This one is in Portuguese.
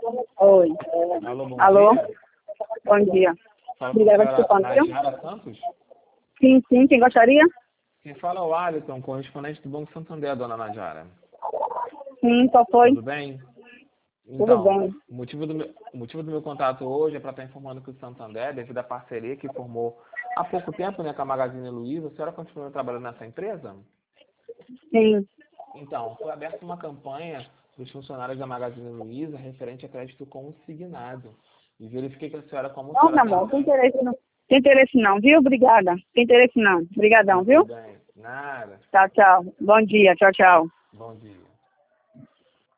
Oi. Alô, bom Alô? dia. Bom dia. Fala com a Obrigada, senhora desculpando, viu? Nayara Santos. Sim, quem gostaria? Quem fala é o Alisson, correspondente do Banco Santander, dona Najara. Sim, qual foi? Tudo bem? Tudo Então, bem. o motivo do meu contato hoje é para estar informando que o Santander, devido à parceria que formou há pouco tempo, né, com a Magazine Luiza, a senhora continua trabalhando nessa empresa? Sim. Então, foi aberta uma campanha dos funcionários da Magazine Luiza referente a crédito consignado. E verifiquei que a senhora, como a Não, senhora meu tem... amor, tem interesse não. Tem interesse não, viu? Obrigada. Tem interesse não. Obrigadão, Tudo viu? bem. Nada. Tchau, tchau. Bom dia. Tchau, tchau. Bom dia.